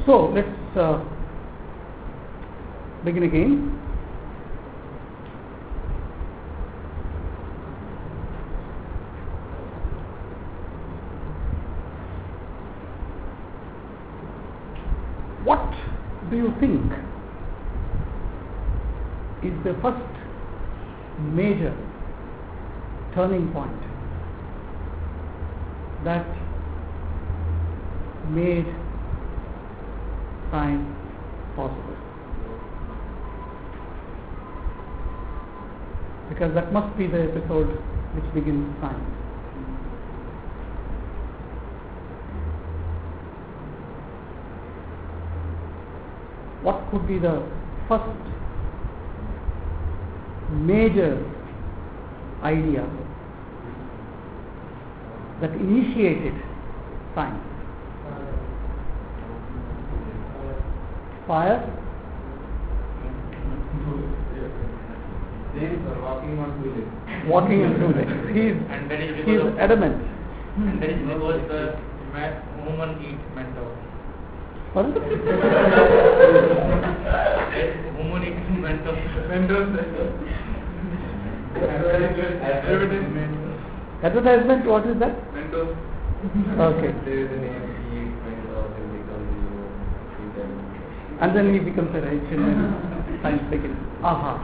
So let's begin again. What do you think is the first major turning point that made science possible? Because that must be the episode which begins science. What could be the first major idea that initiated science? Fire? Walking on two legs. He's adamant. And that is because the woman eats mentos. What? Woman eats mentos. Advertisement, what is that? Mentos. Okay. And then he becomes a rich and science begins. Aha.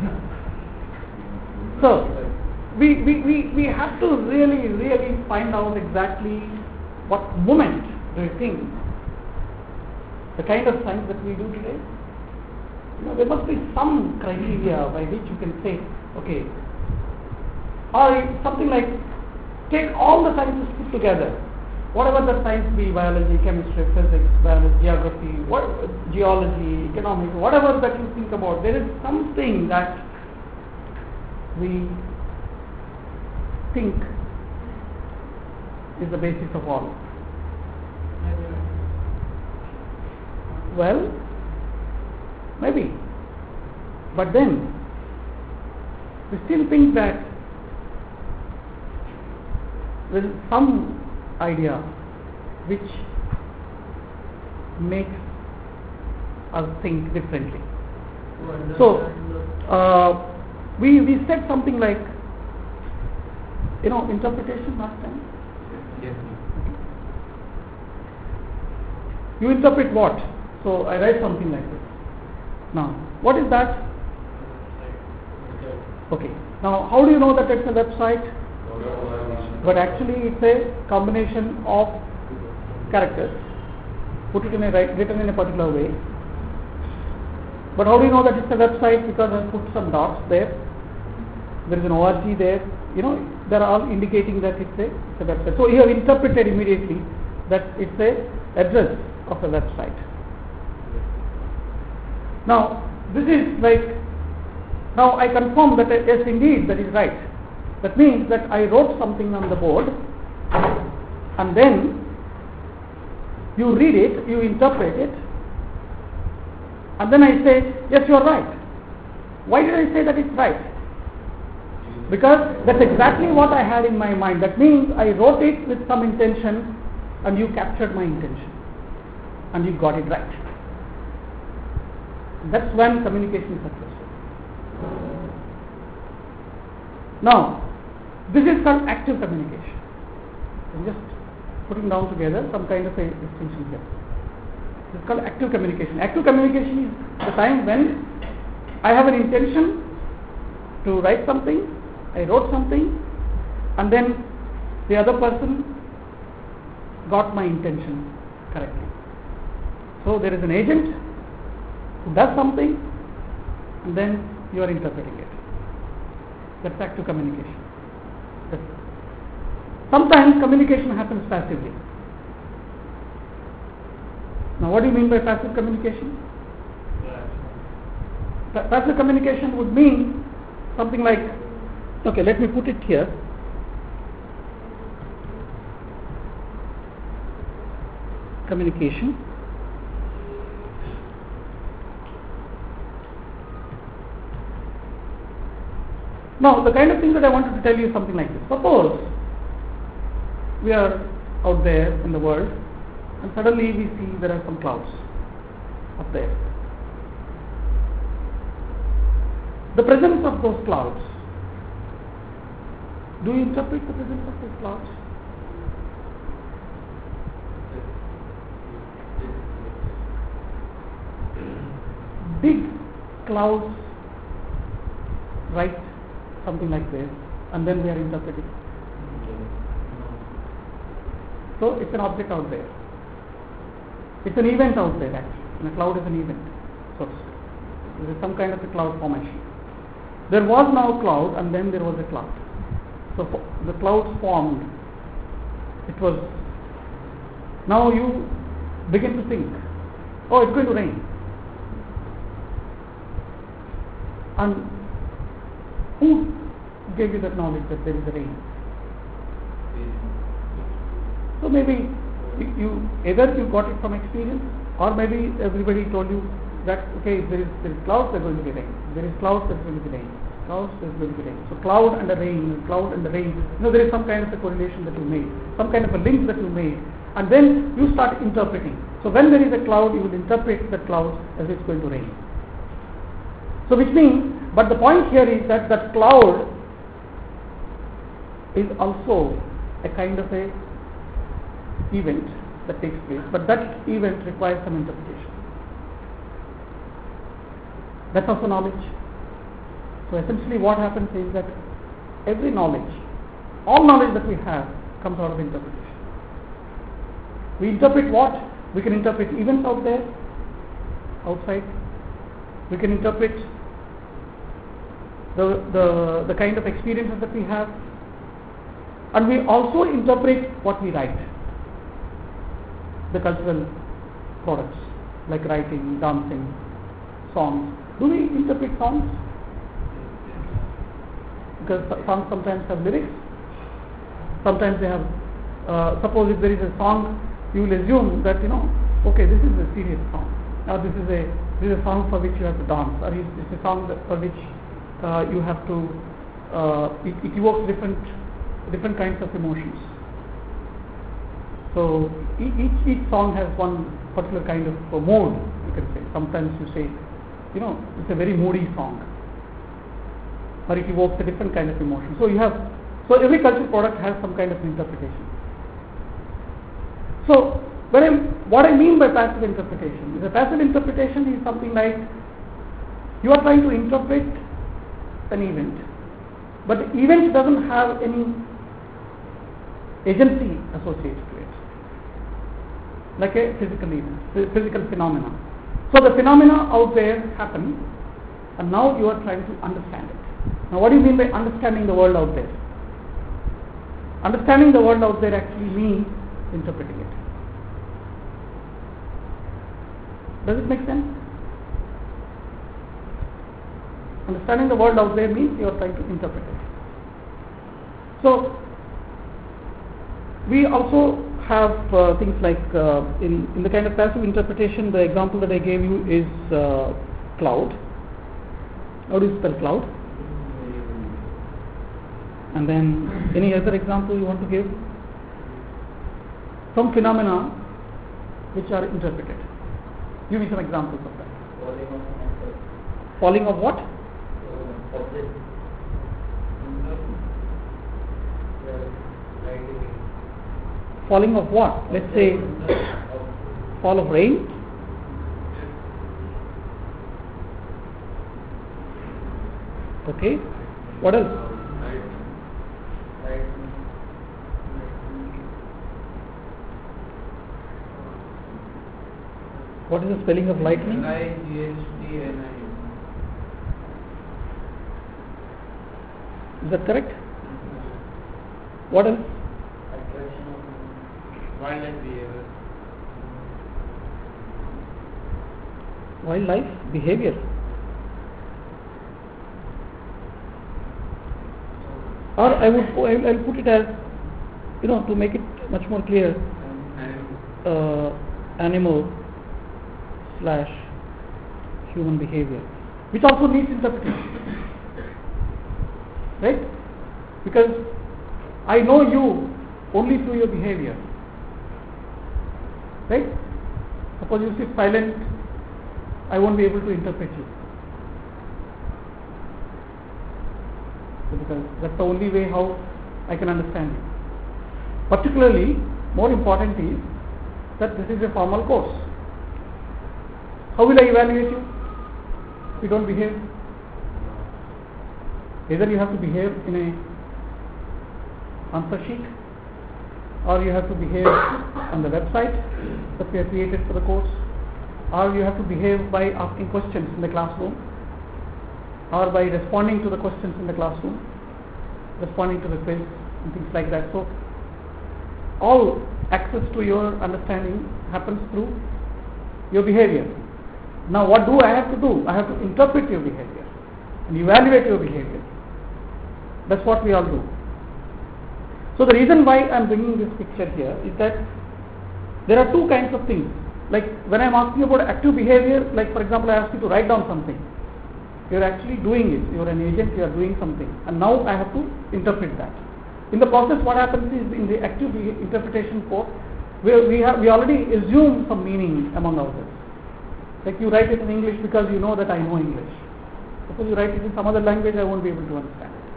So, we have to really find out exactly what moment do you think the kind of science that we do today. There must be some criteria by which you can say, okay, or something like take all the sciences put together, whatever the science be, biology, chemistry, physics, biology, geography, geology, economics, whatever that you think about, there is something that we think is the basis of all. Well, maybe, but then we still think that there is some idea which makes us think differently. So we said something like, interpretation last time. Yes. You interpret what? So I write something like this. Now, what is that? Okay. Now, how do you know that it's a website? But actually, it's a combination of characters written in a particular way. But how do you know that it's a website? Because I put some dots there. There is an org there. They're all indicating that it's a website. So you have interpreted immediately that it's a address of a website. Now, this is like, now I confirm that yes, indeed, that is right. That means that I wrote something on the board, and then you read it, you interpret it, and then I say, yes, you are right. Why did I say that it's right? Because that's exactly what I had in my mind. That means I wrote it with some intention, and you captured my intention, and you got it right. That's when communication is successful. Now, this is called active communication. I'm just putting down together some kind of a distinction here. This is called active communication. Active communication is the time when I have an intention to write something, I wrote something, and then the other person got my intention correctly. So there is an agent who does something, and then you are interpreting it. That's active communication. Sometimes communication happens passively. Now, what do you mean by passive communication? Passive communication would mean something like, okay, let me put it here. Communication. Now, the kind of thing that I wanted to tell you is something like this. Suppose we are out there in the world, and suddenly we see there are some clouds. up there. The presence of those clouds. Do you interpret the presence of those clouds? Big clouds write something like this, and then we are interpreting. So it's an object out there. It's an event out there actually. And a cloud is an event, so to speak. There is some kind of a cloud formation. There was now a cloud, and then there was a cloud. So the clouds formed. It was. Now you begin to think, oh, it's going to rain. And who gave you that knowledge that there is a rain? So maybe you either you got it from experience, or maybe everybody told you that okay, if there is clouds, there is going to be rain. If there is clouds, there is going to be rain. Clouds, there is going to be rain. So cloud and the rain, cloud and the rain. There is some kind of a correlation that you made, some kind of a link that you made, and then you start interpreting. So when there is a cloud, you will interpret the cloud as it's going to rain. So which means, but the point here is that that cloud is also a kind of a event that takes place, but that event requires some interpretation. That's also knowledge. So essentially what happens is that every knowledge, all knowledge that we have comes out of interpretation. We interpret what? We can interpret events out there, outside. We can interpret the kind of experiences that we have, and we also interpret what we write, the cultural products like writing, dancing, songs. Do we interpret songs? Because songs sometimes have lyrics, sometimes they have, suppose if there is a song, you will assume that, okay, this is a serious song, or this is a song for which you have to dance, or it's a song for which you have to, it evokes different kinds of emotions. So each song has one particular kind of mode, you can say. Sometimes you say, it's a very moody song, or it evokes a different kind of emotion. So every cultural product has some kind of interpretation. So what I mean by passive interpretation is, a passive interpretation is something like you are trying to interpret an event, but the event doesn't have any agency associated to it, like a physical event, physical phenomena. So the phenomena out there happen, and now you are trying to understand it. Now what do you mean by understanding the world out there? Understanding the world out there actually means interpreting it. Does it make sense? Understanding the world out there means you are trying to interpret it. So we also have things like in the kind of passive interpretation, the example that I gave you is cloud. How do you spell cloud? And then any other example you want to give? Some phenomena which are interpreted. Give me some examples of that. Falling of what? Falling of what? Let's say fall of rain. Okay. What else? What is the spelling of lightning? Lightning. Is that correct? What else? Wildlife behavior. Wildlife behavior. Or I'll put it as, to make it much more clear, animal / human behavior, which also needs interpretation, right? Because I know you only through your behavior, right? Suppose you sit silent I won't be able to interpret you. Because that's the only way how I can understand you. Particularly, more important is that this is a formal course. How will I evaluate you if you don't behave? Either you have to behave in a answer sheet, or you have to behave on the website that we have created for the course, or you have to behave by asking questions in the classroom, or by responding to the questions in the classroom, responding to the quiz and things like that. So all access to your understanding happens through your behavior. Now what do I have to do? I have to interpret your behavior and evaluate your behavior. That's what we all do. So the reason why I am bringing this picture here is that there are two kinds of things. Like when I am asking about active behavior, like for example I ask you to write down something. You are actually doing it. You are an agent, you are doing something. And now I have to interpret that. In the process what happens is in the active interpretation part, we already assume some meaning among ourselves. Like you write it in English because you know that I know English. Suppose you write it in some other language, I won't be able to understand it.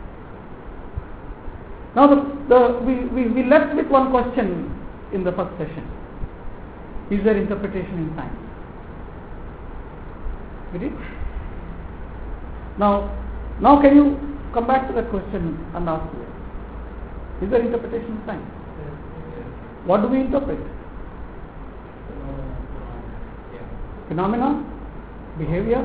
Now we left with one question in the first session. Is there interpretation in science? We did? Now can you come back to that question and ask me, is there interpretation in science? What do we interpret? Phenomena, behavior,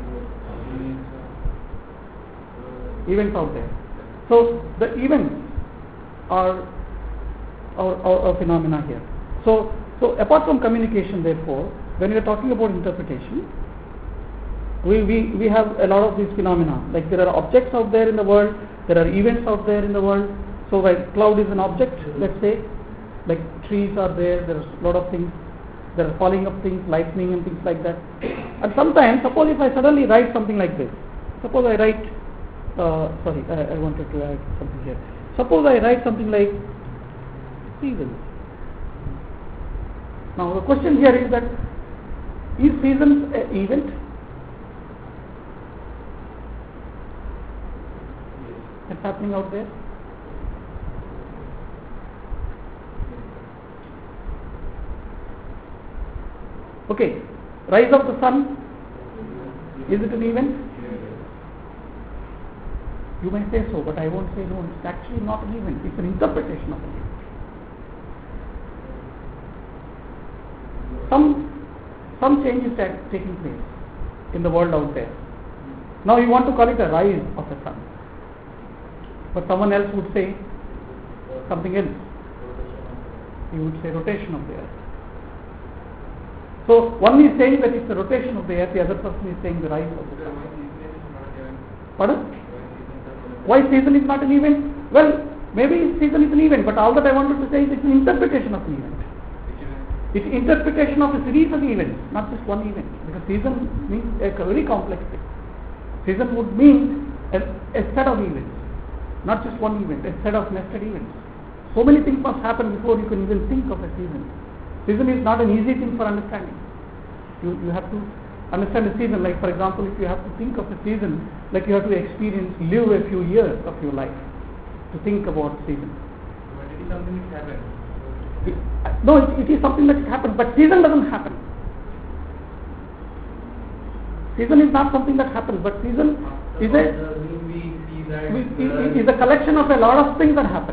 events out there. So the events are phenomena here. So apart from communication, therefore, when we are talking about interpretation, we have a lot of these phenomena. Like there are objects out there in the world, there are events out there in the world. So while cloud is an object, let's say, like trees are there are a lot of things, there are falling up things, lightning and things like that. And sometimes, suppose if I suddenly write something like this, suppose I write, I wanted to add something here. Suppose I write something like seasons. Now the question here is that, is seasons an event? That's happening out there? Okay, rise of the sun, is it an event? You may say so, but I won't say no, it's actually not an event, it's an interpretation of an event. Some change is taking place in the world out there. Now you want to call it a rise of the sun, but someone else would say something else. He would say rotation of the earth. So one is saying that it's the rotation of the earth, the other person is saying the rise of the sun. Pardon? Why season is not an event? Well, maybe season is an event, but all that I wanted to say is it's an interpretation of an event. It's interpretation of a series of events, not just one event. Because season means a very complex thing. Season would mean a set of events, not just one event, a set of nested events. So many things must happen before you can even think of a season. Season is not an easy thing for understanding. You have to understand a season. Like for example, if you have to think of a season, like you have to live a few years of your life to think about season. But it is something which happens. It is something that happens, but season doesn't happen. Season is not something that happens, but season is a collection of a lot of things that happen.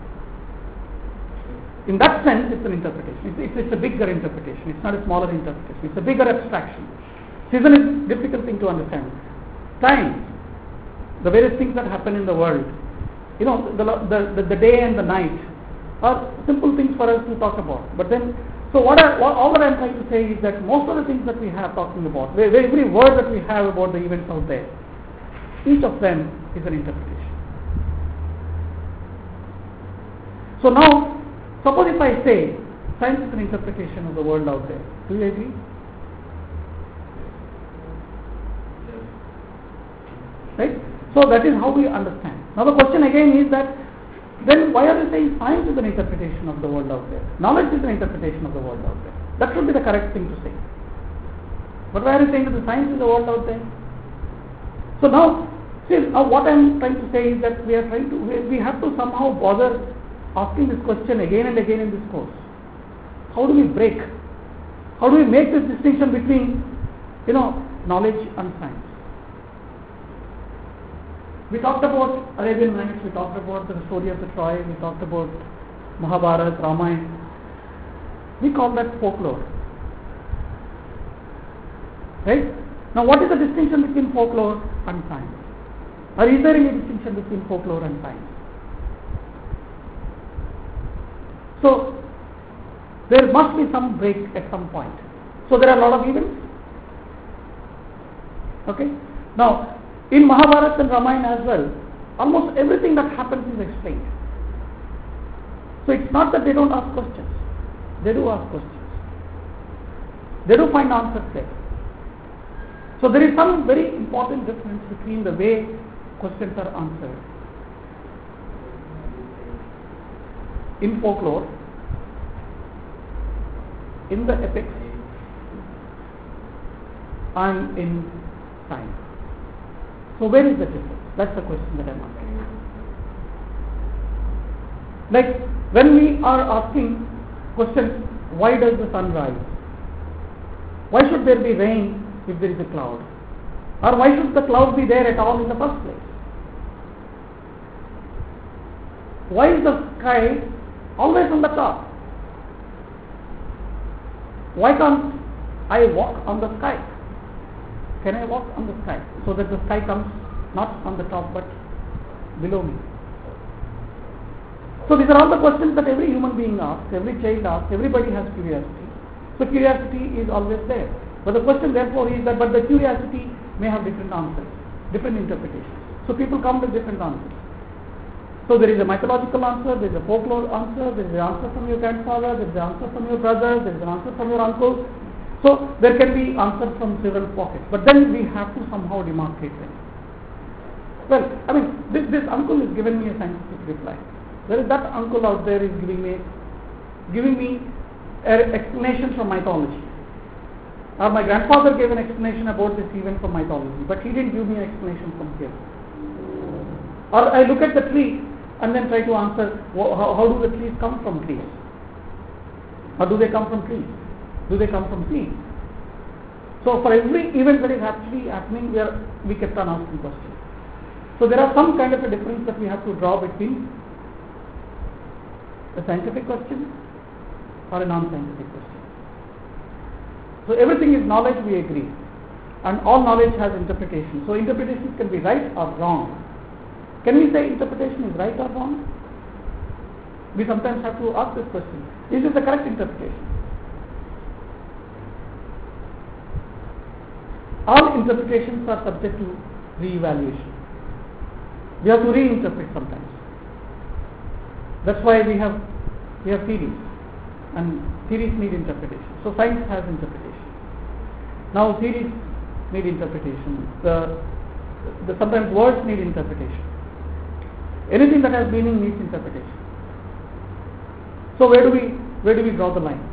In that sense, it's an interpretation. It's a bigger interpretation. It's not a smaller interpretation. It's a bigger abstraction. Season is a difficult thing to understand. Time, the various things that happen in the world, the day and the night are simple things for us to talk about. But then, so all that I'm trying to say is that most of the things that we have talking about, every word that we have about the events out there, each of them is an interpretation. So now, suppose if I say science is an interpretation of the world out there, do you agree? Right? So that is how we understand. Now the question again is that, then why are you saying science is an interpretation of the world out there? Knowledge is an interpretation of the world out there. That should be the correct thing to say. But why are you saying that the science is the world out there? So now, see, what I am trying to say is that we have to somehow bother asking this question again and again in this course. How do we break? How do we make this distinction between, knowledge and science? We talked about Arabian Nights, we talked about the story of the Troy, we talked about Mahabharata, Ramayana. We call that folklore. Right? Now what is the distinction between folklore and science? Or is there any distinction between folklore and science? So there must be some break at some point. So there are a lot of events. Okay? Now in Mahabharata and Ramayana as well, almost everything that happens is explained. So it's not that they don't ask questions. They do ask questions. They do find answers there. So there is some very important difference between the way questions are answered in folklore, in the epics, and in science. So where is the difference? That's the question that I'm asking. Like when we are asking questions, why does the sun rise? Why should there be rain if there is a cloud? Or why should the cloud be there at all in the first place? Why is the sky always on the top? Why can't I walk on the sky? Can I walk on the sky so that the sky comes not on the top but below me? So these are all the questions that every human being asks, every child asks, everybody has curiosity. So curiosity is always there. But the question therefore is that, but the curiosity may have different answers, different interpretations. So people come with different answers. So there is a mythological answer, there is a folklore answer, there is an answer from your grandfather, there is an answer from your brother, there is an answer from your uncle. So there can be answers from several pockets. But then we have to somehow demarcate them. Well, I mean, this uncle is giving me a scientific reply. Whereas that uncle out there is giving me an explanation from mythology. Or my grandfather gave an explanation about this event from mythology, but he didn't give me an explanation from here. Or I look at the tree and then try to answer, how do the trees come from trees? Or do they come from trees? Do they come from seeds? So for every event that is actually happening, we kept on asking questions. So there are some kind of a difference that we have to draw between a scientific question or a non-scientific question. So everything is knowledge, we agree. And all knowledge has interpretation. So interpretations can be right or wrong. Can we say interpretation is right or wrong? We sometimes have to ask this question. Is this the correct interpretation? All interpretations are subject to re-evaluation. We have to reinterpret sometimes. That's why we have theories, and theories need interpretation. So science has interpretation. Now theories need interpretation. Sometimes words need interpretation. Anything that has meaning needs interpretation. So where do we draw the line?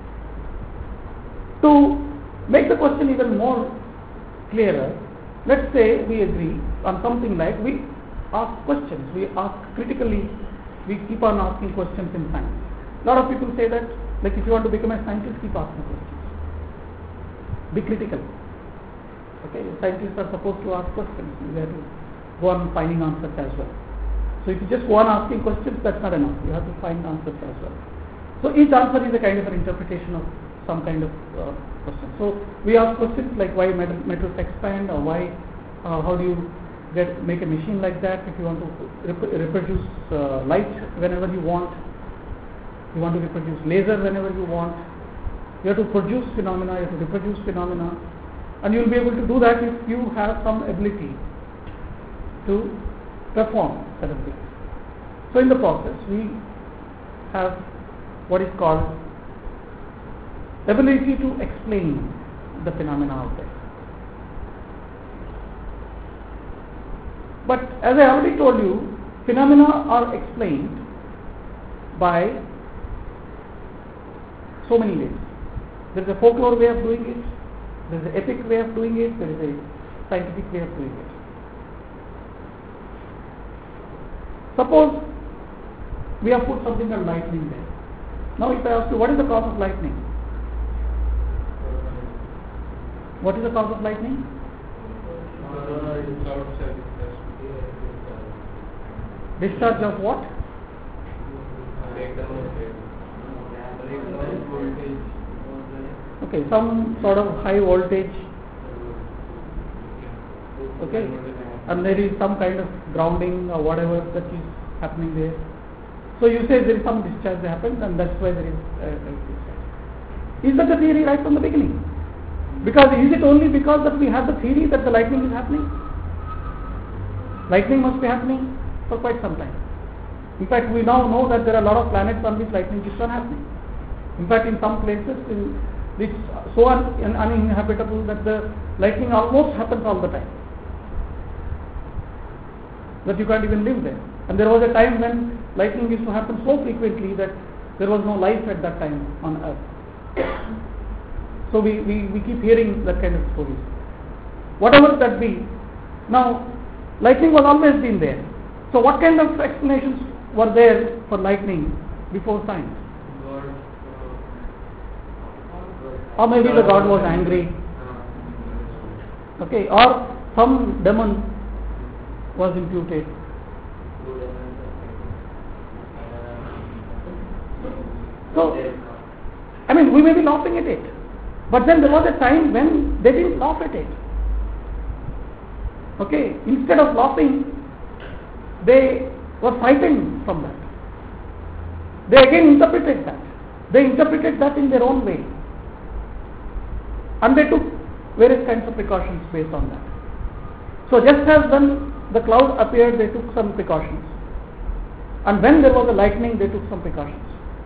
To make the question even more clearer, let's say we agree on something like we ask questions, we ask critically, we keep on asking questions in science. A lot of people say that, like if you want to become a scientist, keep asking questions. Be critical. Okay, scientists are supposed to ask questions. You have to go on finding answers as well. So if you just go on asking questions, that's not enough. You have to find answers as well. So each answer is a kind of an interpretation of some kind of question. So we ask questions like why metals expand, or why, how do you make a machine like that if you want to reproduce light whenever you want. You want to reproduce laser whenever you want. You have to produce phenomena, you have to reproduce phenomena, and you will be able to do that if you have some ability to perform certain things. So in the process, we have what is called ability to explain the phenomena out there. But as I already told you, phenomena are explained by so many ways. There is a folklore way of doing it, There is an epic way of doing it, there is a scientific way of doing it. Suppose we have put something called lightning there. Now if I ask you, what is the cause of lightning? What is the cause of lightning? Discharge of what? Okay, some sort of high voltage. Okay, and there is some kind of grounding or whatever that is happening there. So you say there is some discharge that happens, and that's why there is discharge. Is that the theory right from the beginning? Because is it only because that we have the theory that the lightning is happening? Lightning must be happening for quite some time. In fact, we now know that there are a lot of planets on which lightning keeps on happening. In fact, in some places, it's so uninhabitable that the lightning almost happens all the time, that you can't even live there. And there was a time when lightning used to happen so frequently that there was no life at that time on Earth. So we keep hearing that kind of stories. Whatever that be, now lightning was always been there. So what kind of explanations were there for lightning before science? Or maybe the god was angry. Okay, or some demon was imputed. So, I mean, we may be laughing at it, but then there was a time when they didn't laugh at it. Okay, instead of laughing, they were frightened from that. They again interpreted that. They interpreted that in their own way. And they took various kinds of precautions based on that. So just as when the cloud appeared, they took some precautions. And when there was a lightning, they took some precautions.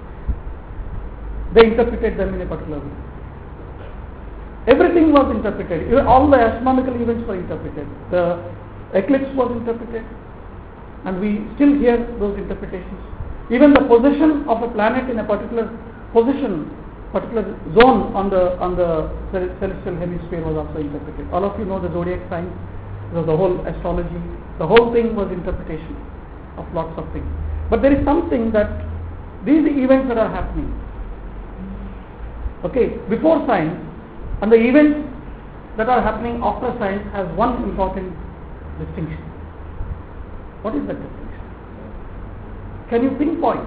They interpreted them in a particular way. Everything was interpreted. Even all the astronomical events were interpreted. The eclipse was interpreted. And we still hear those interpretations. Even the position of a planet in a particular position, particular zone on the celestial hemisphere was also interpreted. All of you know the zodiac signs, the whole astrology, the whole thing was interpretation of lots of things. But there is something that these events that are happening, okay, before science, and the events that are happening after science has one important distinction. What is that distinction? Can you pinpoint?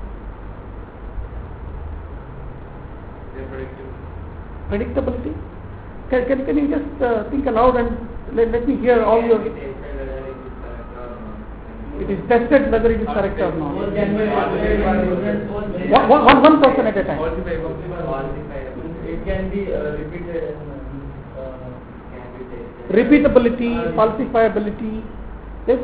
Predictability? Can you just think aloud and let me hear all your... It is tested whether it is correct or not. One person at a time. It can be repeated. Repeatability, falsifiability. Yes?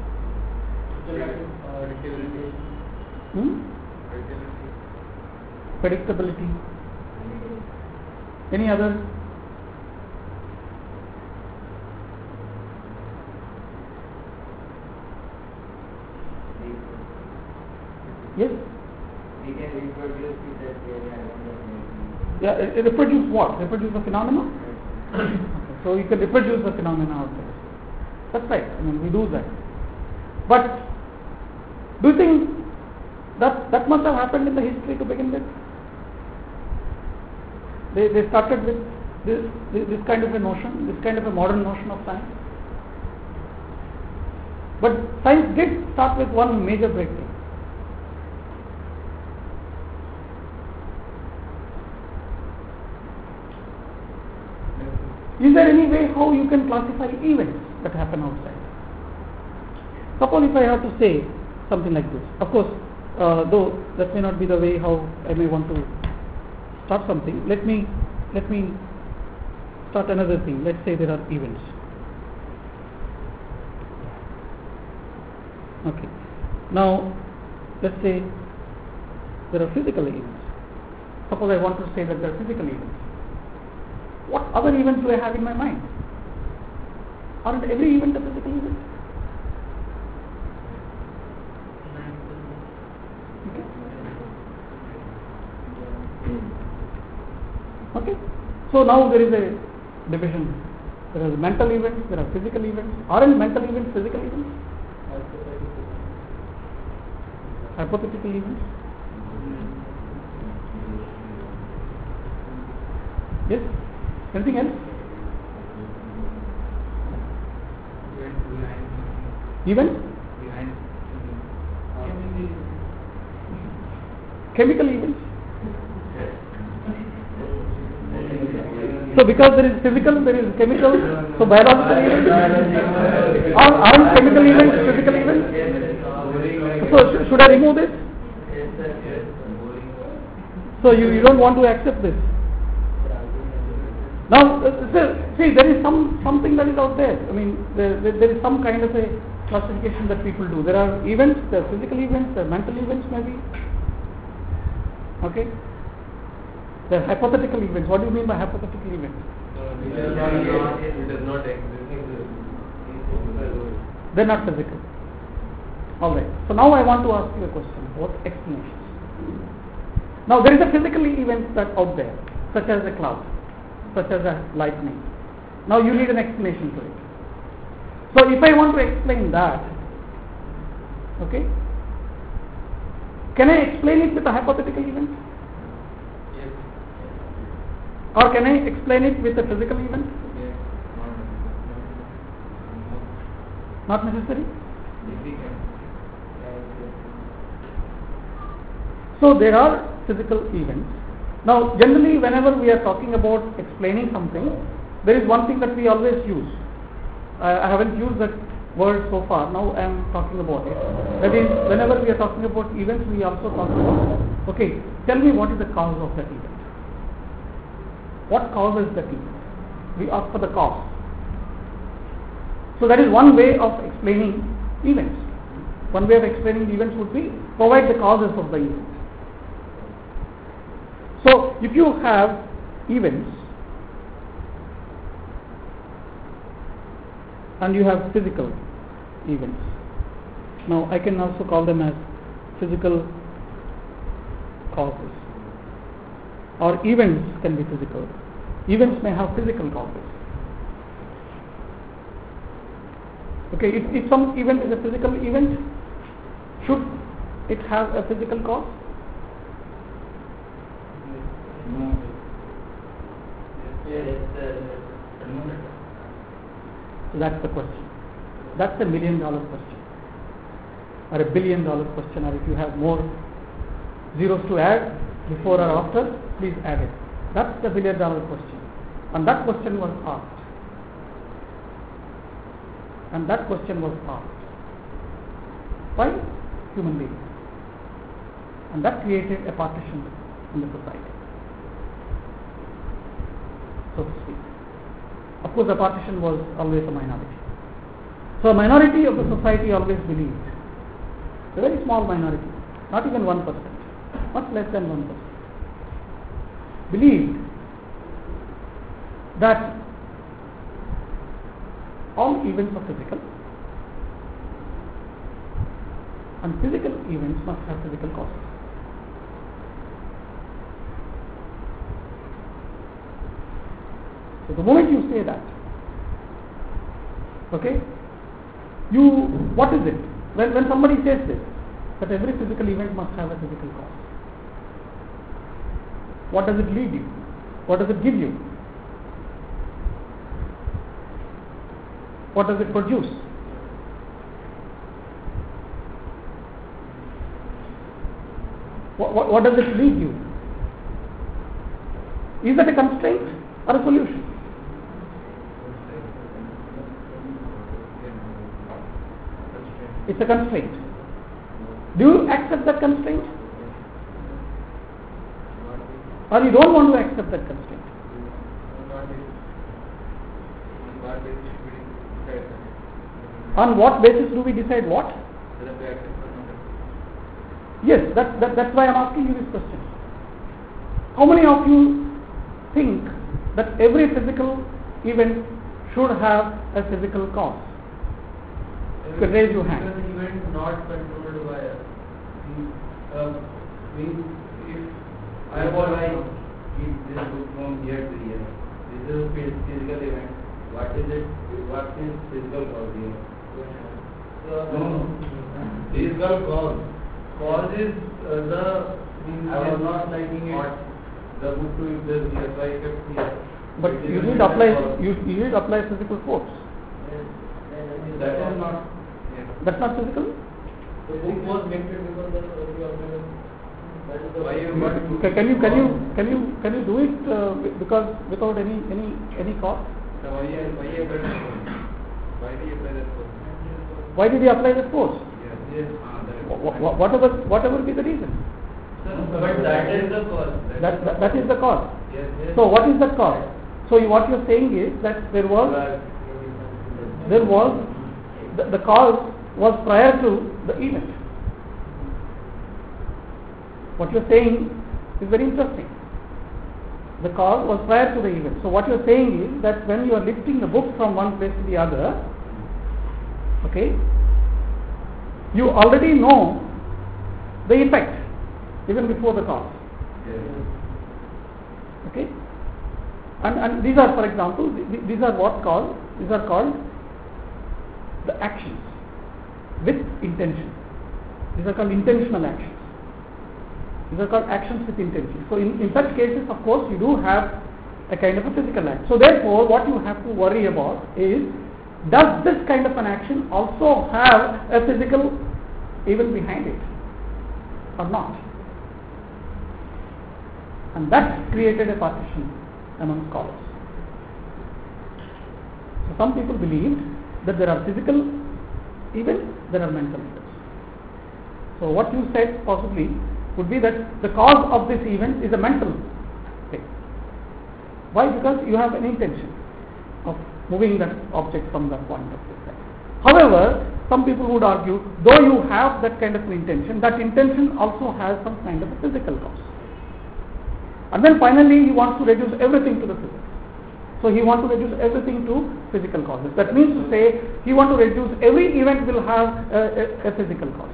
Predictability. Any other? Yes? We can reproduce it. Yeah, reproduce what? Reproduce the phenomena? Okay. So you can reproduce the phenomena out there. That's right. I mean, we do that. But do you think that must have happened in the history to begin with? They started with this kind of a notion, this kind of a modern notion of science. But science did start with one major breakthrough. Is there any way how you can classify events that happen outside? Suppose if I have to say something like this. Of course, though that may not be the way how I may want to start something. Let me start another thing. Let's say there are events. Okay. Now, let's say there are physical events. Suppose I want to say that there are physical events. What other events do I have in my mind? Aren't every event a physical event? Okay. So now there is division. There are mental events, there are physical events. Aren't mental events physical events? Hypothetical events? Yes? Anything else? Events? Chemical events? So because there is physical, there is chemical, so biological events? Aren't chemical events physical events? So should I remove this? So you don't want to accept this? Now, see, there is something that is out there. I mean, there is some kind of a classification that people do. There are events, there are physical events, there are mental events maybe. Okay? There are hypothetical events. What do you mean by hypothetical events? It does not exist. They're not physical. Alright. So now I want to ask you a question about explanations. Now there is a physical event that out there, such as a cloud, such as a lightning. Now you need an explanation to it. So if I want to explain that, okay, can I explain it with a hypothetical event? Yes. Or can I explain it with a physical event? Yes. Not necessary? So there are physical events. Now generally whenever we are talking about explaining something, there is one thing that we always use. I haven't used that word so far, now I am talking about it. That is, whenever we are talking about events, we also talk about, okay, tell me what is the cause of that event. What causes that event? We ask for the cause. So that is one way of explaining events. One way of explaining events would be provide the causes of the event. So if you have events and you have physical events, now I can also call them as physical causes, or events can be physical. Events may have physical causes. Okay, if some event is a physical event, should it have a physical cause? Yes. So that's the question. That's the $1 million question, or $1 billion question, or if you have more zeros to add before or after, please add it. That's the $1 billion question. And that question was asked. And that question was asked by human beings. And that created a partition in the society, so to speak. Of course, the partition was always a minority. So a minority of the society always believed, a very small minority, not even 1%, much less than 1%, believed that all events are physical, and physical events must have physical causes. So the moment you say that, okay, what is it? When somebody says this, that every physical event must have a physical cause, what does it lead you? What does it give you? What does it produce? What does it lead you? Is that a constraint or a solution? It's a constraint. Do you accept that constraint? Or you don't want to accept that constraint? On what basis do we decide what? Yes, that's why I'm asking you this question. How many of you think that every physical event should have a physical cause? You can raise your hand. Physical event not controlled by us. If I want to give this book from here to here, this This is a physical event. What is it? What is physical cause here? No. Physical cause. Cause is I was not liking it. The book to this here, so I kept here. But It you is did a apply. cause. You did apply physical force. That is not. Yeah. That's not physical. The book was minted because of the organism. That is the why you Can you do it because without any cost? So why you apply that force? Why do you apply that force? Why did he apply that force? Yes. Whatever be the reason. But that is the cause. That is the cause. Yes. So what is that cause? So what you're saying is that there was the cause was prior to the event. What you're saying is very interesting. The cause was prior to the event. So what you're saying is that when you are lifting the book from one place to the other, okay, you already know the effect even before the cause. Yes. Okay, and these are, for example, these are called the actions with intention. These are called intentional actions. These are called actions with intention. So in such cases, of course, you do have a kind of a physical act. So therefore, what you have to worry about is, does this kind of an action also have a physical event behind it or not? And that created a partition among scholars. So some people believed that there are physical events, there are mental events. So what you said possibly would be that the cause of this event is a mental thing. Why? Because you have an intention of moving that object from that point of view. However, some people would argue, though you have that kind of an intention, that intention also has some kind of a physical cause. And then finally he wants to reduce everything to the physics. So he wants to reduce everything to physical causes. That means to say, he wants to reduce every event will have a physical cause.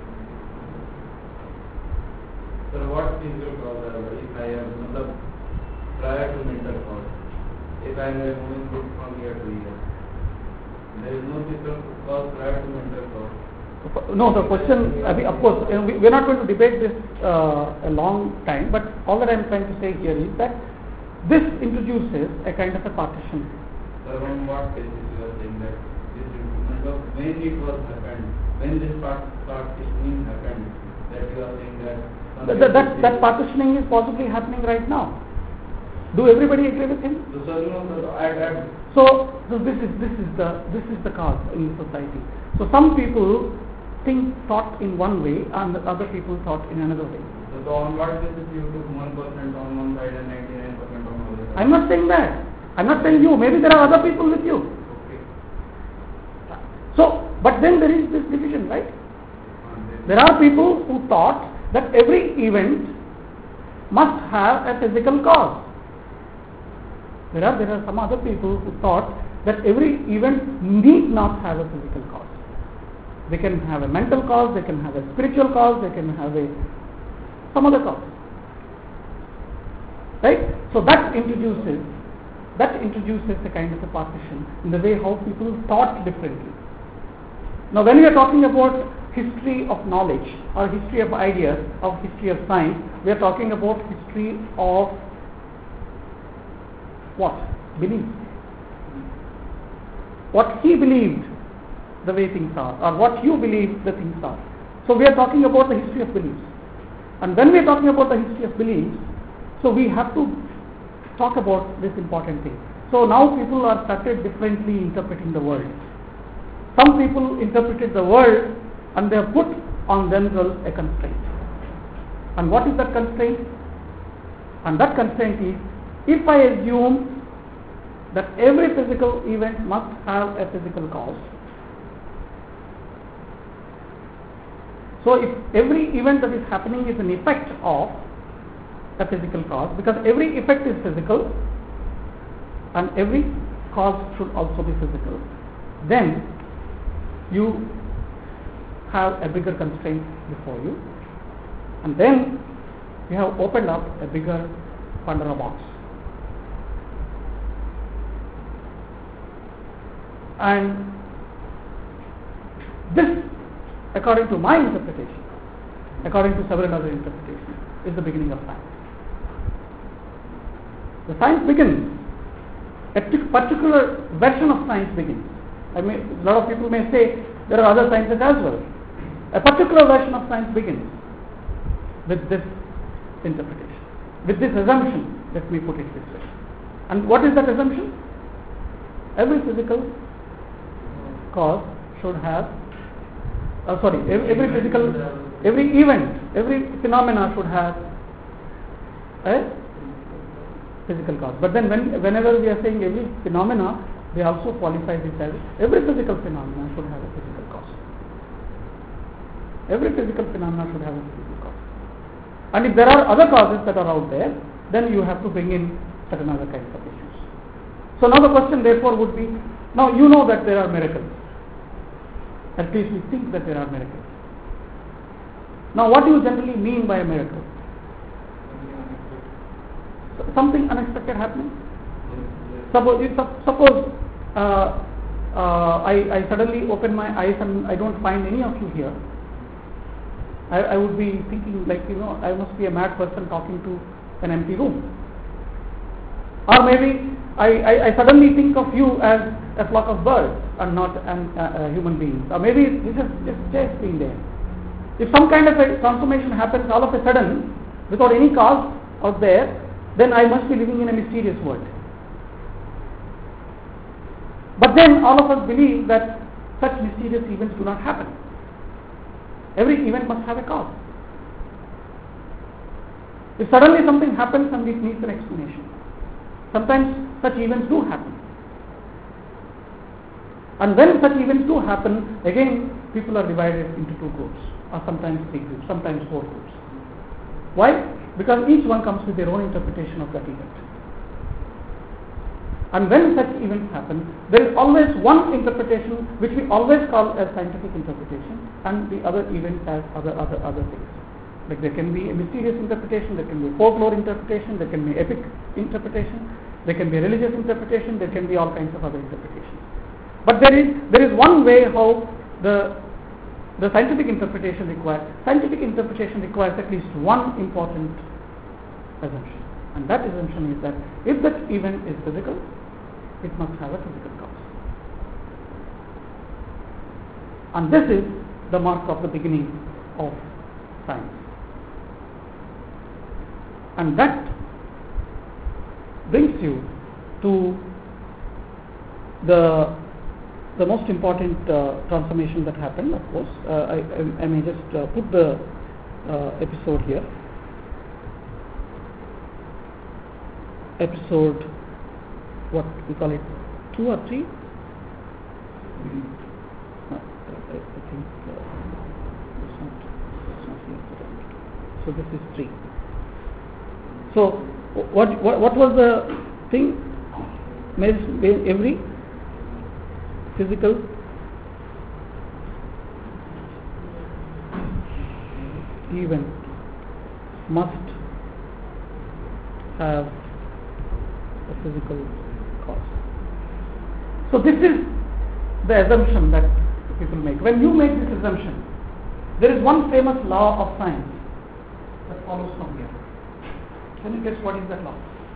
So what physical cause are? If I have prior to mental cause, if I am moving book from here to here, there is no physical cause prior to mental cause. No, the question, of course, we are not going to debate this a long time, but all that I am trying to say here is that this introduces a kind of a partition. So on what basis you are saying that this improvement of when it was happened, when this partitioning happened, that you are saying that that partitioning is possibly happening right now. Do everybody agree with him? So this is the cause in the society. So some people thought in one way and other people thought in another way. So on what basis you took 1% on one side and 99% on the other side? I'm not saying that. I'm not saying you. Maybe there are other people with you. Okay. So, but then there is this division, right? There are people who thought that every event must have a physical cause. There are some other people who thought that every event need not have a physical cause. They can have a mental cause, they can have a spiritual cause, they can have some other cause. Right? So that introduces a kind of a partition in the way how people thought differently. Now when we are talking about history of knowledge or history of ideas, or history of science, we are talking about history of what? Belief. What he believed the way things are, or what you believe the things are. So we are talking about the history of beliefs. And when we are talking about the history of beliefs, so we have to talk about this important thing. So now people are started differently interpreting the world. Some people interpreted the world and they have put on themselves a constraint. And what is that constraint? And that constraint is, if I assume that every physical event must have a physical cause, so if every event that is happening is an effect of a physical cause, because every effect is physical and every cause should also be physical, then you have a bigger constraint before you, and then you have opened up a bigger Pandora box. And this, according to my interpretation, according to several other interpretations, is the beginning of science. The science begins, a particular version of science begins. I mean, a lot of people may say there are other sciences as well. A particular version of science begins with this interpretation, with this assumption, let me put it this way. And what is that assumption? Every physical cause should have, every event, every phenomena should have a physical cause. But then whenever we are saying every phenomena, they also qualify this as every physical phenomena should have a physical cause. Every physical phenomena should have a physical cause. And if there are other causes that are out there, then you have to bring in certain other kinds of issues. So now the question therefore would be, now you know that there are miracles. At least we think that there are miracles. Now what do you generally mean by a miracle? Something unexpected happening? Suppose I suddenly open my eyes and I don't find any of you here. I would be thinking like, I must be a mad person talking to an empty room. Or maybe I suddenly think of you as a flock of birds and not human beings. Or maybe this is just being there. If some kind of a transformation happens all of a sudden without any cause out there, then I must be living in a mysterious world. But then all of us believe that such mysterious events do not happen. Every event must have a cause. If suddenly something happens and it needs an explanation, sometimes such events do happen. And when such events do happen, again people are divided into two groups, or sometimes three groups, sometimes four groups. Why? Because each one comes with their own interpretation of that event. And when such events happen, there is always one interpretation which we always call a scientific interpretation, and the other events has other things. Like there can be a mysterious interpretation, there can be a folklore interpretation, there can be epic interpretation, there can be a religious interpretation, there can be all kinds of other interpretations. But there is one way how the scientific interpretation requires. Scientific interpretation requires at least one important assumption, and that assumption is that if that event is physical, it must have a physical cause. And this is the mark of the beginning of science. And that brings you to the most important transformation that happened, of course. I may just put the episode here. Episode, what we call it, 2 or 3? I think it's not here. So this is 3. So what was the thing? Every physical event must have a physical cause. So this is the assumption that people make. When you make this assumption, there is one famous law of science that follows from here. Can you guess what is that law?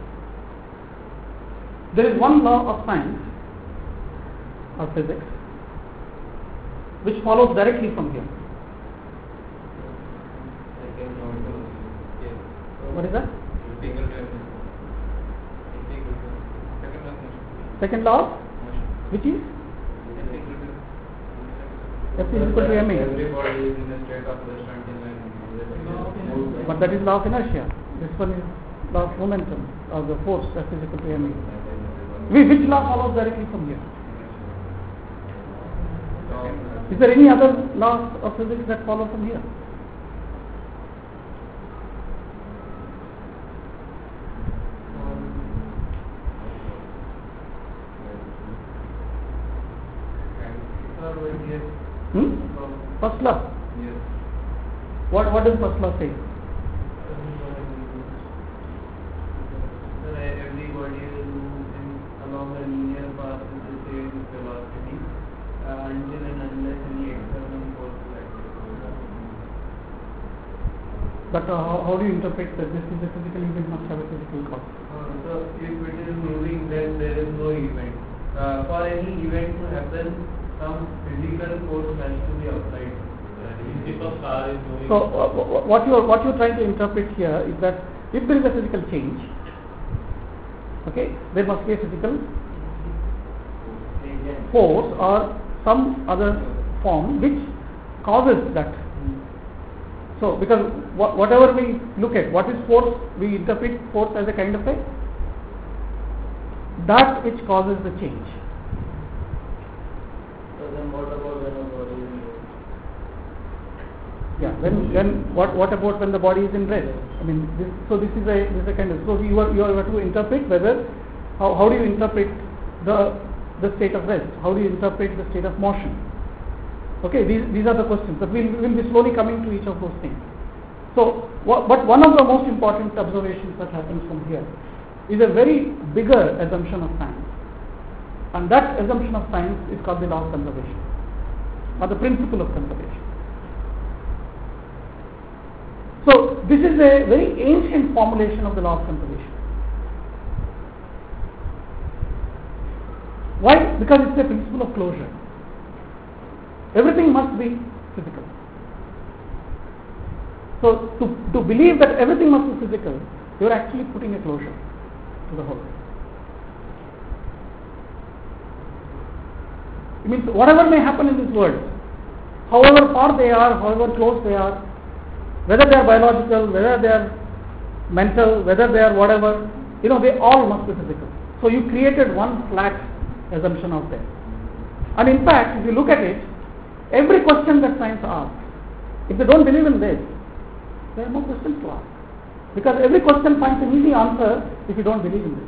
There is one law of science or physics which follows directly from here. What is that? Second law, which is F is equal to ma. Everybody is in a state of rest until But that is law of inertia. This one is law of momentum or the force, F is equal to ma. Which law follows directly from here? Is there any other laws of physics that follow from here? First law. Yes. What does first law say? Every body will move along a linear path with the same velocity. But how do you interpret that this is a physical event must have a physical cause? So if it is moving, then there is no event. For any event to happen, some physical force has to be applied. If a car is moving. So what you're trying to interpret here is that if there is a physical change, okay, there must be a physical force or some other form which causes that. So because whatever we look at, what is force? We interpret force as a kind of a that which causes the change. So then what about when a body is moving? Yeah. Then what about when the body is in rest? I mean, this is a kind of, so you have to interpret whether how do you interpret the state of rest? How do you interpret the state of motion? Okay, these are the questions. But we'll be slowly coming to each of those things. So, but one of the most important observations that happens from here is a very bigger assumption of science, and that assumption of science is called the law of conservation, or the principle of conservation. So, this is a very ancient formulation of the law of conservation. Why? Because it's a principle of closure. Everything must be physical. So, to believe that everything must be physical, you are actually putting a closure to the whole. It means whatever may happen in this world, however far they are, however close they are, whether they are biological, whether they are mental, whether they are whatever, they all must be physical. So you created one flat assumption out there. And in fact, if you look at it, every question that science asks, if they don't believe in this, there are no questions to ask. Because every question finds an easy answer if you don't believe in this.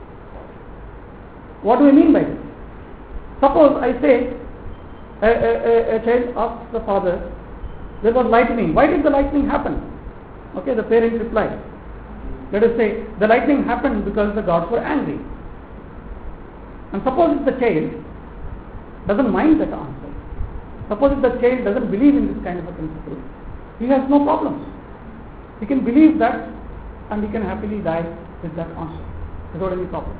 What do I mean by this? Suppose I say, a child asks the father, there was lightning. Why did the lightning happen? Okay, the parent replies. Let us say, the lightning happened because the gods were angry. And suppose if the child doesn't mind that answer, suppose if the child doesn't believe in this kind of a principle, he has no problems. He can believe that and he can happily die with that answer without any problem.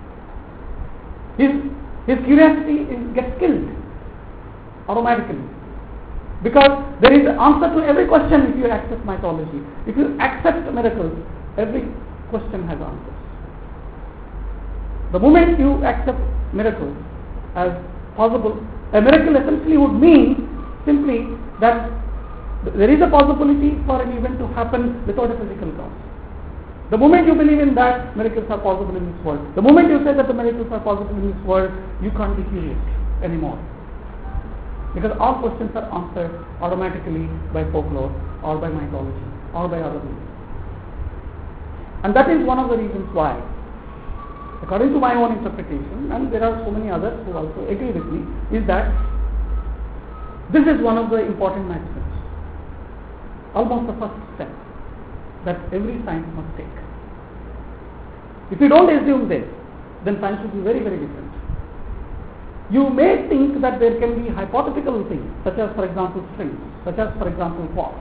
His curiosity gets killed automatically, because there is an answer to every question if you accept mythology. If you accept miracles, every question has answers. The moment you accept miracles as possible, a miracle essentially would mean simply that there is a possibility for an event to happen without a physical cause. The moment you believe in that, miracles are possible in this world. The moment you say that the miracles are possible in this world, you can't be curious anymore. Because all questions are answered automatically by folklore or by mythology or by other means. And that is one of the reasons why, according to my own interpretation, and there are so many others who also agree with me, is that this is one of the important maxims, almost the first step that every science must take. If you don't assume this, then science will be very, very different. You may think that there can be hypothetical things, such as, for example, strings, such as, for example, quarks.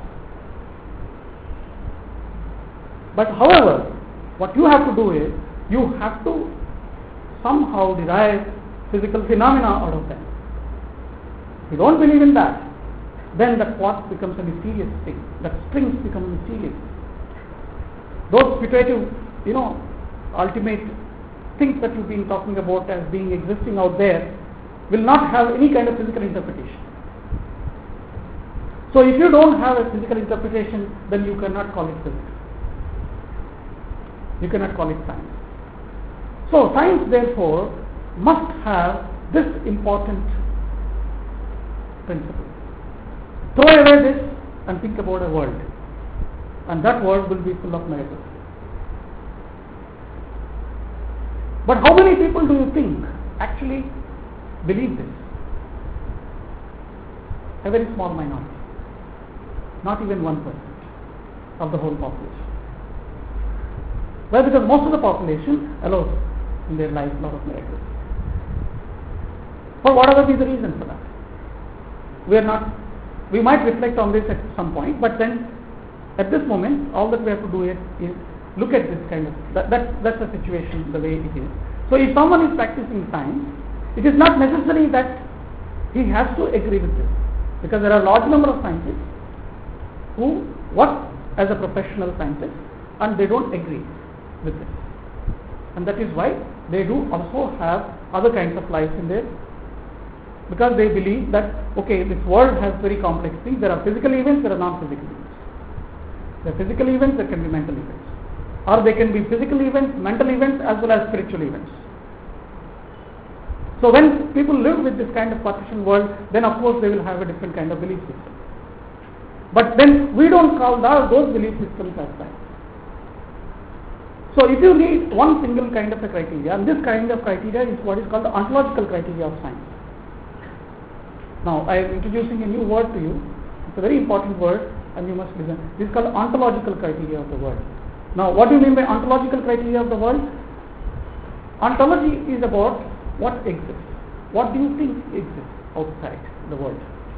But however, what you have to do is, you have to somehow derive physical phenomena out of them. If you don't believe in that, then the quark becomes a mysterious thing, that strings become mysterious. Those putative, ultimate things that you've been talking about as being existing out there will not have any kind of physical interpretation. So if you don't have a physical interpretation, then you cannot call it physics. You cannot call it science. So science therefore must have this important principle. Throw away this and think about a world, and that world will be full of miracles. But how many people do you think actually believe this? A very small minority, not even 1% of the whole population. Well, because most of the population allows in their life a lot of miracles. For whatever be the reason for that, we might reflect on this at some point, but then At this moment, all that we have to do is look at this kind of, that's the situation, the way it is. So if someone is practicing science, it is not necessary that he has to agree with this, because there are a large number of scientists who work as a professional scientist and they don't agree with this, and that is why they do also have other kinds of lives in there, because they believe that okay, this world has very complex things. There are physical events, there are non-physical events. There are physical events, there can be mental events, or they can be physical events, mental events, as well as spiritual events. So when people live with this kind of partition world, then of course they will have a different kind of belief system. But then we don't call those belief systems as science. So if you need one single kind of a criteria, and this kind of criteria is what is called the ontological criteria of science. Now I am introducing a new word to you. It's a very important word and you must listen. This is called ontological criteria of the world. Now what do you mean by ontological criteria of the world? Ontology is about what exists. What do you think exists outside the world?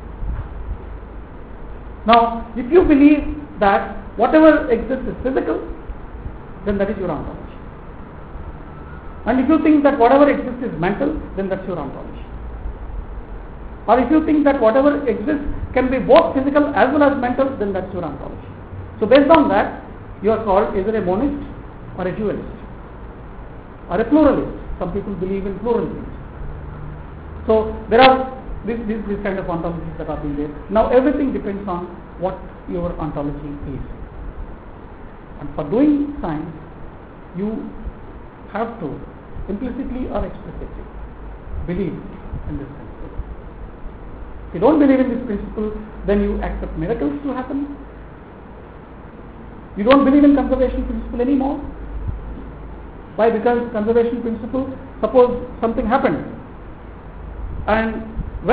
Now if you believe that whatever exists is physical, then that is your ontology. And if you think that whatever exists is mental, then that's your ontology. Or if you think that whatever exists can be both physical as well as mental, then that's your ontology. So based on that, you are called either a monist or a dualist or a pluralist. Some people believe in pluralism. So there are this kind of ontologies that are being there. Now everything depends on what your ontology is. And for doing science, you have to implicitly or explicitly believe in this principle. If you don't believe in this principle, then you accept miracles to happen. You don't believe in conservation principle anymore. Why? Because conservation principle, suppose something happened and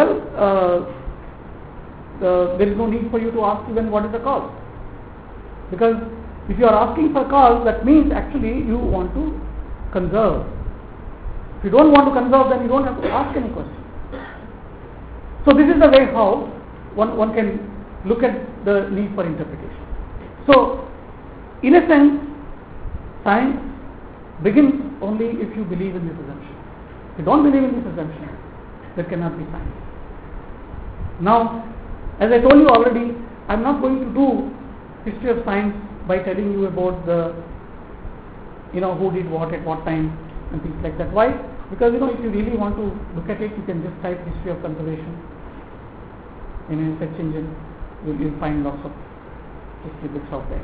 there is no need for you to ask even what is the cause. Because if you are asking for cause, that means actually you want to conserve. If you don't want to conserve, then you don't have to ask any question. So this is the way how one can look at the need for interpretation. So in a sense, science begins only if you believe in this assumption. If you don't believe in this assumption, there cannot be science. Now, as I told you already, I am not going to do history of science by telling you about the, who did what at what time and things like that. Why? Because if you really want to look at it, you can just type history of conservation in a search engine. You'll find lots of history books out there.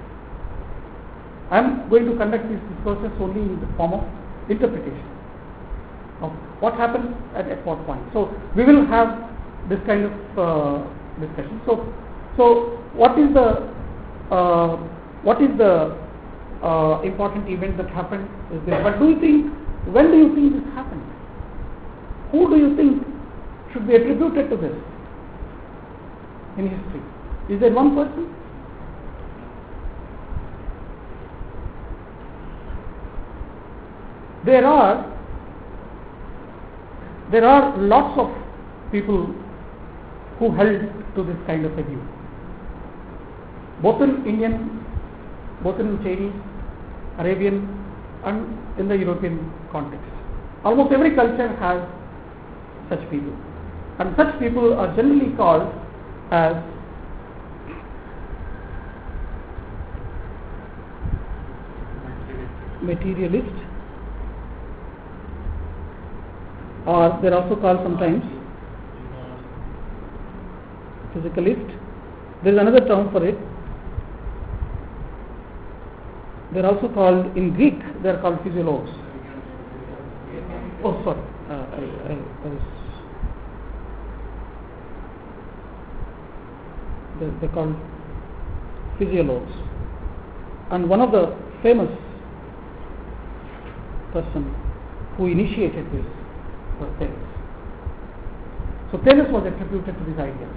I am going to conduct this process only in the form of interpretation of what happens at what point. So we will have this kind of discussion. So what is the important event that happened is this. But when do you think this happened? Who do you think should be attributed to this in history? Is there one person? There are lots of people who held to this kind of a view, both in Indian, both in Chinese, Arabian, and in the European context. Almost every culture has such people, and such people are generally called as materialist, or they are also called sometimes physicalist. There is another term for it. They are also called, in Greek, they are called physiologues. Oh, sorry. They are called physiologues. And one of the famous person who initiated this was Thales. So Thales was attributed to this idea.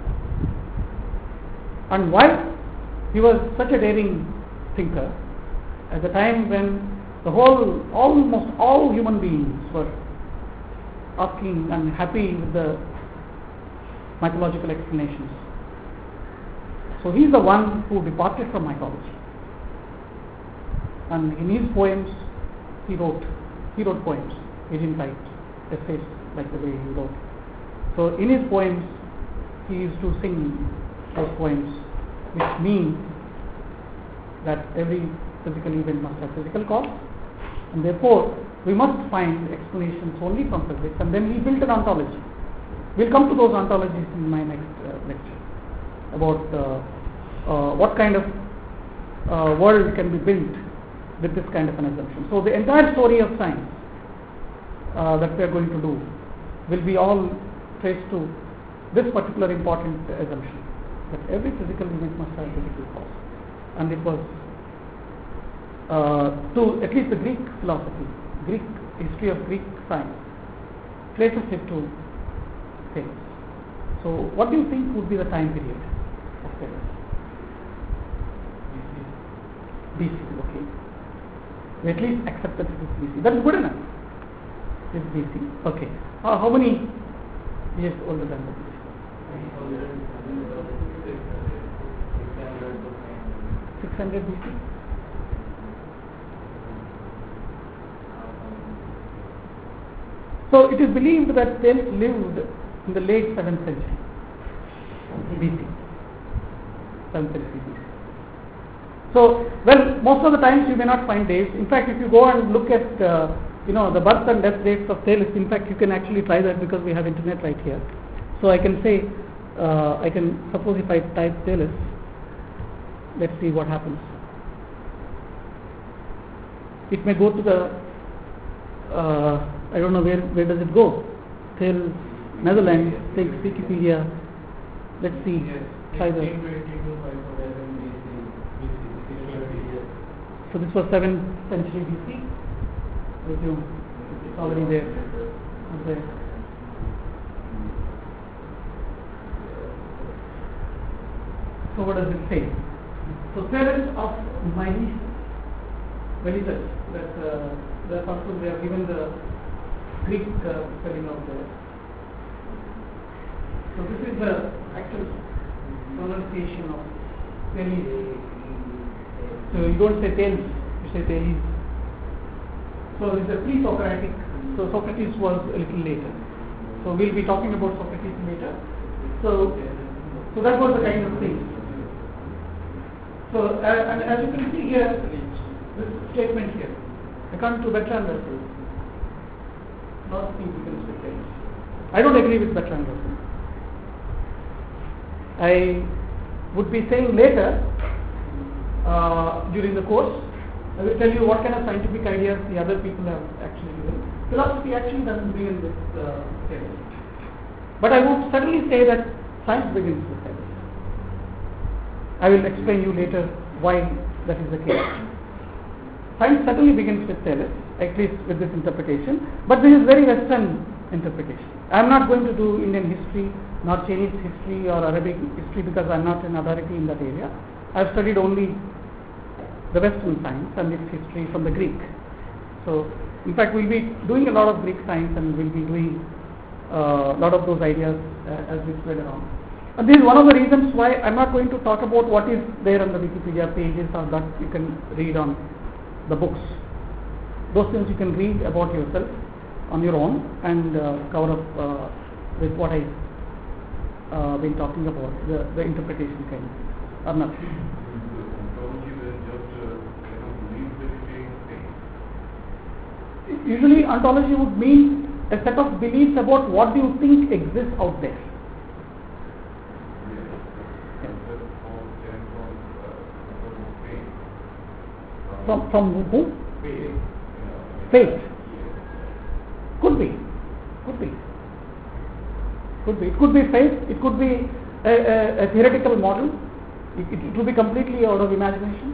And why? He was such a daring thinker at the time when almost all human beings were asking and happy with the mythological explanations. So he is the one who departed from mythology. And in his poems, he wrote poems. He didn't write essays like the way he wrote. So in his poems, he used to sing those poems, which mean that every physical event must have physical cause, and therefore we must find explanations only from physics, and then he built an ontology. We'll come to those ontologies in my next lecture about what kind of world can be built with this kind of an assumption. So the entire story of science that we are going to do will be all traced to this particular important assumption, that every physical event must have physical cause. And it was to at least the Greek philosophy, Greek history of Greek science traces it to Thales. So what do you think would be the time period of Thales? BC, okay. We at least accept that it is BC. That is good enough. It's BC. Okay. How many years older than the BC? 600 BC. So it is believed that Thales lived in the late 7th century BC. 7th century BC. So, well, most of the times you may not find dates. In fact, if you go and look at the birth and death dates of Thales, in fact, you can actually try that because we have internet right here. So I can say, suppose if I type Thales, let's see what happens. It may go to the, I don't know where does it go. Thales, Netherlands, take Wikipedia. Let's see. Try the. So this was 7th century BC. Resume. It's already there. Okay. So what does it say? So parents of Miletus, that also they have given the Greek spelling of the. So this is the actual pronunciation of Thales. So you don't say Thales, you say Thales. So it's a pre-Socratic. So Socrates was a little later. So we'll be talking about Socrates later. So that was the kind of thing. So and as you can see here, this statement here, according to Bertrand Russell, not significant statement. I don't agree with Bertrand Russell. I would be saying later during the course, I will tell you what kind of scientific ideas the other people have actually given. Philosophy actually doesn't begin with Thales. But I would certainly say that science begins with Thales. I will explain you later why that is the case. Science certainly begins with Thales, at least with this interpretation, but this is very Western interpretation. I am not going to do Indian history, nor Chinese history or Arabic history because I am not an authority in that area. I have studied only the Western science and its history from the Greek. So, in fact, we will be doing a lot of Greek science and we will be doing a lot of those ideas as we spread around. And this is one of the reasons why I am not going to talk about what is there on the Wikipedia pages or that you can read on the books. Those things you can read about yourself on your own and cover up with what I been talking about, the interpretation kind of thing, or nothing. Usually ontology would mean a set of beliefs about what do you think exists out there. From whom? Faith. Could be. It could be faith, it could be a theoretical model, it could be completely out of imagination.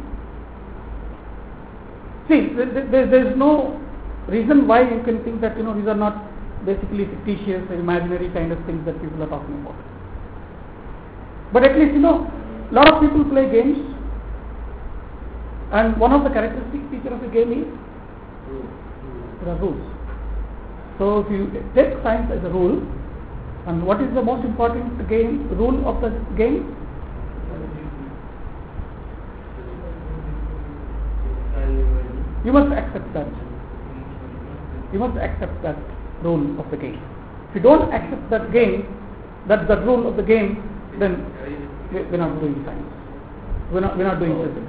See, there is no reason why you can think that these are not basically fictitious or imaginary kind of things that people are talking about. But at least a lot of people play games, and one of the characteristic feature of a game is there are rules. So if you take science as a rule, and what is the most important rule of the game? you must accept that. You must accept that rule of the game. If you don't accept that game, that rule of the game, then we're not doing science. We're not doing physics.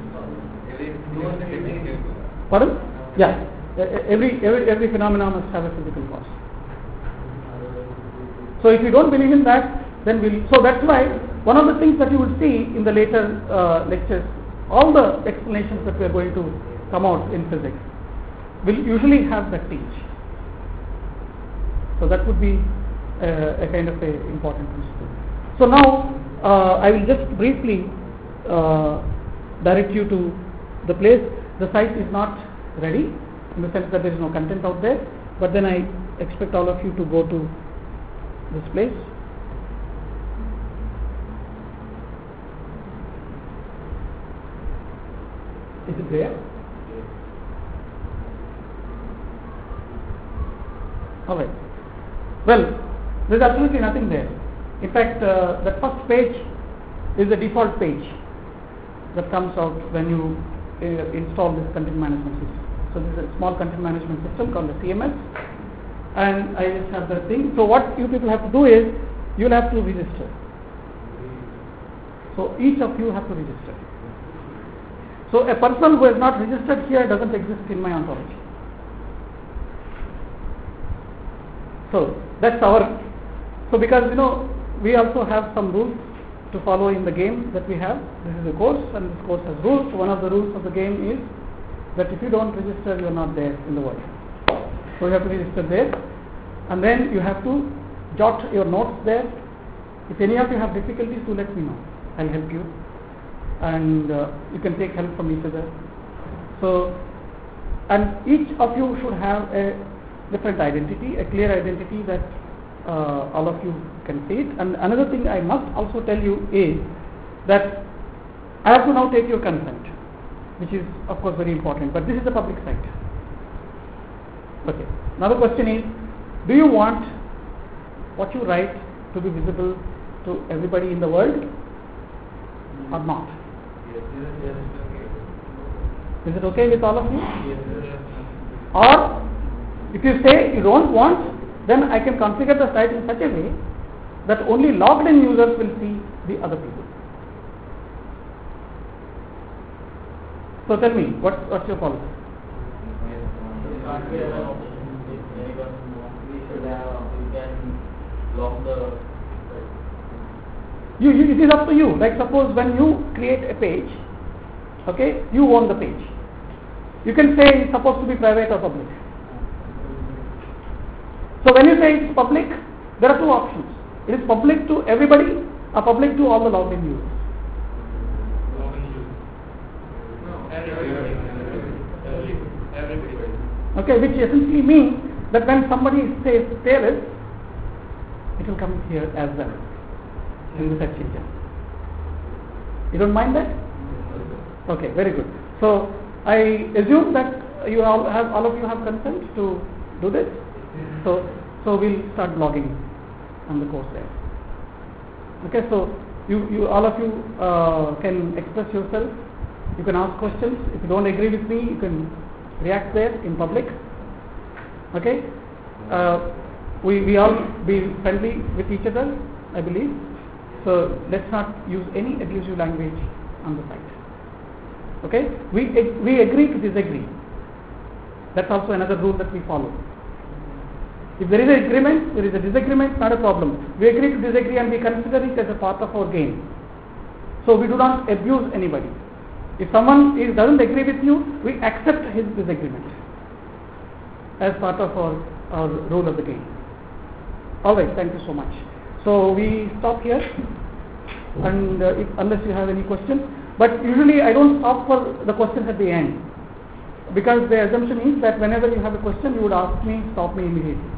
Pardon? Yeah. Every phenomenon must have a physical cause. So if you don't believe in that, then so that's why one of the things that you will see in the later lectures, all the explanations that we are going to come out in physics will usually have that teach. So that would be a kind of a important principle. So now I will just briefly direct you to the place. The site is not ready in the sense that there is no content out there, but then I expect all of you to go to this place. Is it there? Alright. Well, there is absolutely nothing there. In fact, the first page is the default page that comes out when you install this content management system. So this is a small content management system called the CMS, and I just have that thing. So what you people have to do is, you will have to register. So each of you have to register. So a person who has not registered here doesn't exist in my ontology. So that's our, so because we also have some rules to follow in the game that we have. This is a course, and this course has rules. So one of the rules of the game is that if you don't register, you are not there in the world. So you have to register there, and then you have to jot your notes there. If any of you have difficulties, do let me know. I'll help you, and you can take help from each other. So, and each of you should have a different identity, a clear identity that all of you can see it. And another thing I must also tell you is that I have to now take your consent, which is of course very important, but this is a public site. Okay. Now the question is, do you want what you write to be visible to everybody in the world or not? Is it okay with all of you? Or if you say you don't want, then I can configure the site in such a way that only logged in users will see the other people. So tell me, what's your policy? It is up to you. Like suppose when you create a page, okay, you own the page. You can say it's supposed to be private or public. So when you say it's public, there are two options. It is public to everybody or public to all the logged in users. Okay, which essentially means that when somebody says Taylor, it will come here as well in the search engine. You don't mind that? Okay, very good. So I assume that all of you have consent to do this. So we'll start logging on the course there. Okay, so you all of you can express yourself. You can ask questions. If you don't agree with me, you can react there in public. Okay, we all be friendly with each other, I believe. So let's not use any abusive language on the site. Okay, we agree to disagree. That's also another rule that we follow. If there is an agreement, there is a disagreement, not a problem. We agree to disagree and we consider it as a part of our game. So we do not abuse anybody. If someone doesn't agree with you, we accept his disagreement as part of our rule of the game. Alright, thank you so much. So we stop here, and unless you have any questions, but usually I don't stop for the questions at the end, because the assumption is that whenever you have a question, you would ask me, stop me immediately.